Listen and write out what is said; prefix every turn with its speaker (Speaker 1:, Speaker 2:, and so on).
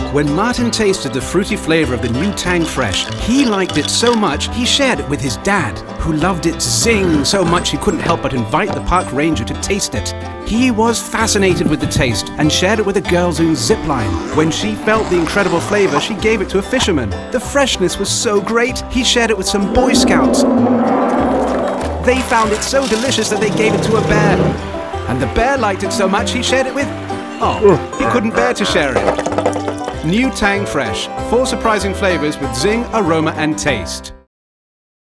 Speaker 1: When Martin tasted the fruity flavor of the new Tang Fresh, he liked it so much he shared it with his dad, who loved its zing so much he couldn't help but invite the park ranger to taste it. He was fascinated with the taste and shared it with a girl who's zipline. When she felt the incredible flavor, she gave it to a fisherman. The freshness was so great, he shared it with some Boy Scouts. They found it so delicious that they gave it to a bear. And the bear liked it so much he shared it with... Oh, he couldn't bear to share it. New Tang Fresh. 4 surprising flavors with zing, aroma and taste.